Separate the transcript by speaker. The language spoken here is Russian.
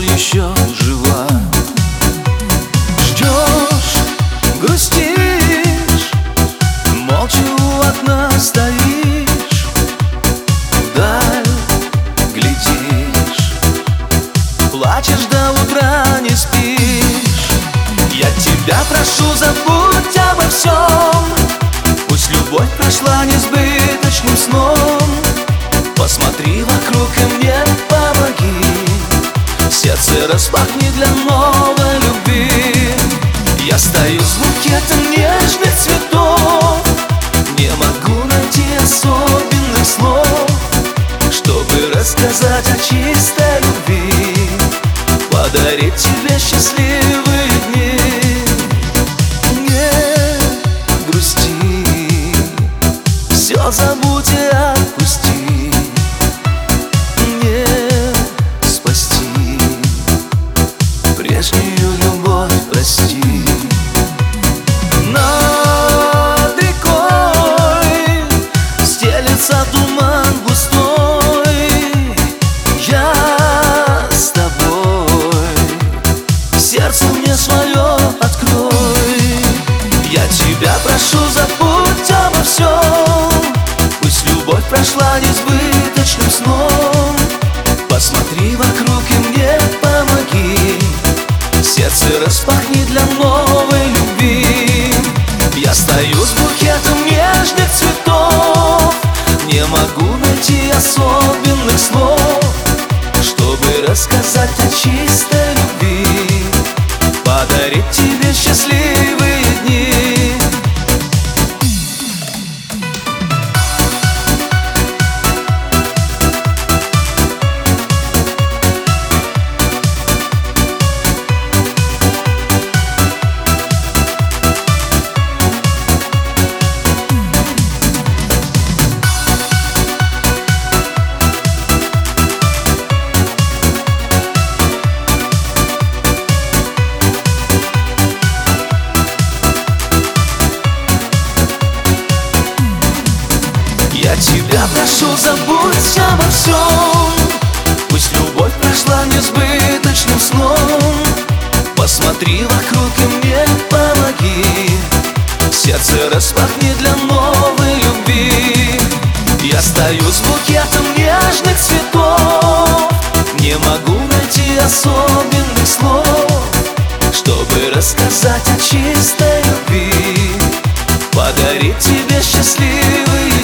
Speaker 1: еще жива. Ждешь, грустишь, молча у окна стоишь, вдаль глядишь, плачешь до утра, не спишь. Я тебя прошу, забудь обо всем, пусть любовь прошла несбыточным сном. Посмотри вокруг и мне помоги, сердце распахни для новой любви. Я стою с букетом нежных цветов, не могу найти особенных слов, чтобы рассказать о чистой любви, подарить тебе счастливые дни. Не грусти, все забудь и отпусти, не спасти прежнюю любовь, прости. Над рекой стелется туман густой, я с тобой, сердце мне свое открой. Я тебя прошу, забудь обо всем, пусть любовь прошла несбыточным сном. Посмотри вокруг и мне помоги, сердце распахни для новой любви. Я стою с букетом нежных цветов, не могу найти особенных слов, чтобы рассказать о чистой любви, подарить тебе счастливые дни. Я тебя прошу, забудь обо всем, пусть любовь прошла несбыточным сном. Посмотри вокруг и мне помоги, сердце распахни для новой любви. Я стою с букетом нежных цветов, не могу найти особенных слов, чтобы рассказать о чистой любви, подарить тебе счастливые